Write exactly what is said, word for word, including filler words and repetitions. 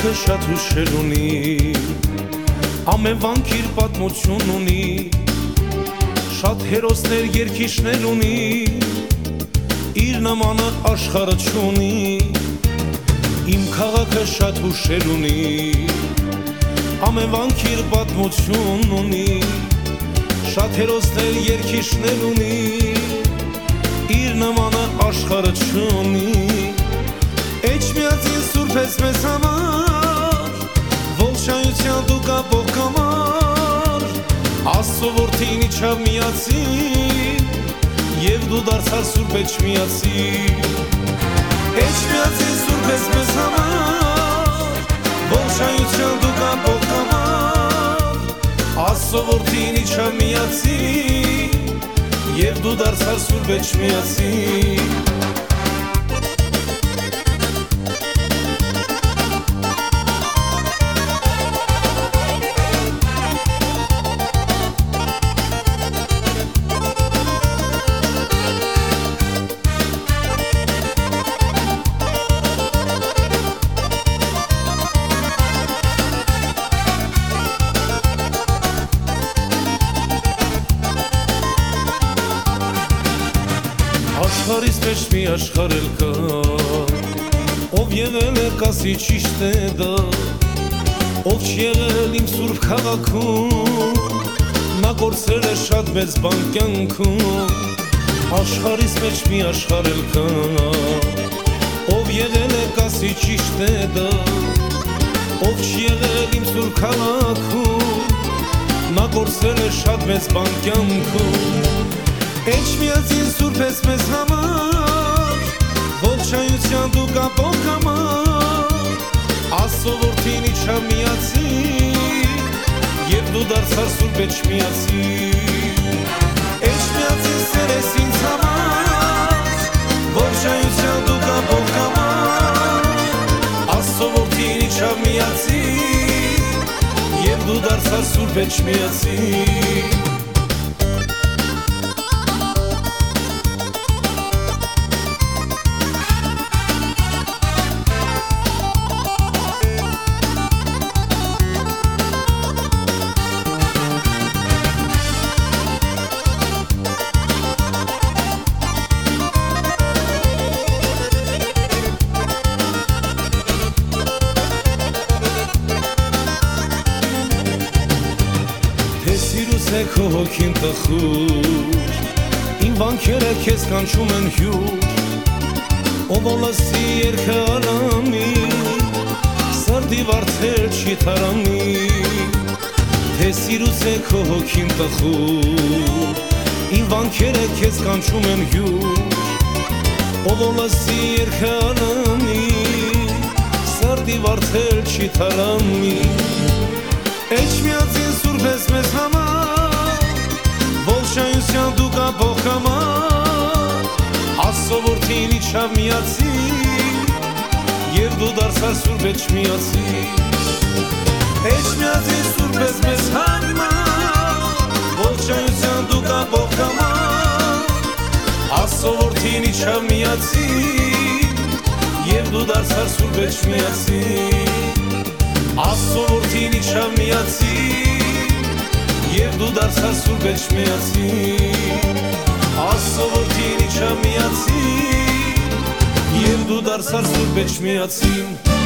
քաղաքը շատ հուշեր ունի, ամենվանք իր պատմություն ունի, շատ հերոսներ երգիչներ ունի, իր նմանը աշխարհը չունի, իմ քաղաքը շատ հուշեր ունի, ամենվանք իր պատմություն ունի, շատ հերոսներ երգիչներ ունի, իր նմանը աշխարհը չունի, Էջմիածին սուրբ ես մեզ համար, ողջայնության դու կապող կամար, Աստծո որդին իջավ միածին, և դու դարձար սուրբ Էջմիածին, Էջմիածին սուրբ ես մեզ համար, ողջայնության դու կապող կամար, Աստծո որդին իջավ միածին, և դու դարձար սուրբ Էջմիածին Աշխարհիս մեջ մի աշխարհ էլ կա, ով եղել է կասի ճիշտ է դա, ով չեղել իմ սուրբ քաղաքում, նա կորցրել է շատ մեծ բան կյանքում, աշխարհիս մեջ մի աշխարհ էլ կա, ով եղել է կասի ճիշտ է դա, ով չեղել իմ սուրբ քաղաքում, նա կորցրել է շատ մեծ բան կյանքում Էջմիածին սուրբ ես մեզ համար, ողջայնության դու կապող կամար, Աստծո որդին իջավ միածին, և դու դարձար սուրբ Էջմիածին, Էջմիածին սեր ես ինձ համար, ողջայնության դու կապող կամար, Աստծո որդին իջավ միածին, և դու դարձար սուրբ Էջմիածին Սիրուս է քո հոգին տխուր, իմ վանքերը քեզ կանչում են հյուր, ով ոլասի երգը արամի, սրտի վարձել չի թարամի, թե սիրուս է քո հոգին տխուր, իմ վանքերը քեզ կանչում են հյուր, ով ոլասի երգը արամի, սրտի վարձել չի թարամի, Էջմիածին սուրբ ես մեզ համար, ողջայնության դու կապող կամար, Աստծո որդին իջավ միածին, և դու դարձար սուրբ Էջմիածին, Էջմիածին սուրբ ես մեզ համար, ողջայնության դու կապող կամար, Աստծո որդին իջավ միածին, և դու դարձար սուրբ Էջմիածին Աստծո որդին իջավ միածին, և դու դարձար սուրբ Էջմիածին Աստծո որդին իջավ միածին, և դու դարձար սուրբ Էջմիածին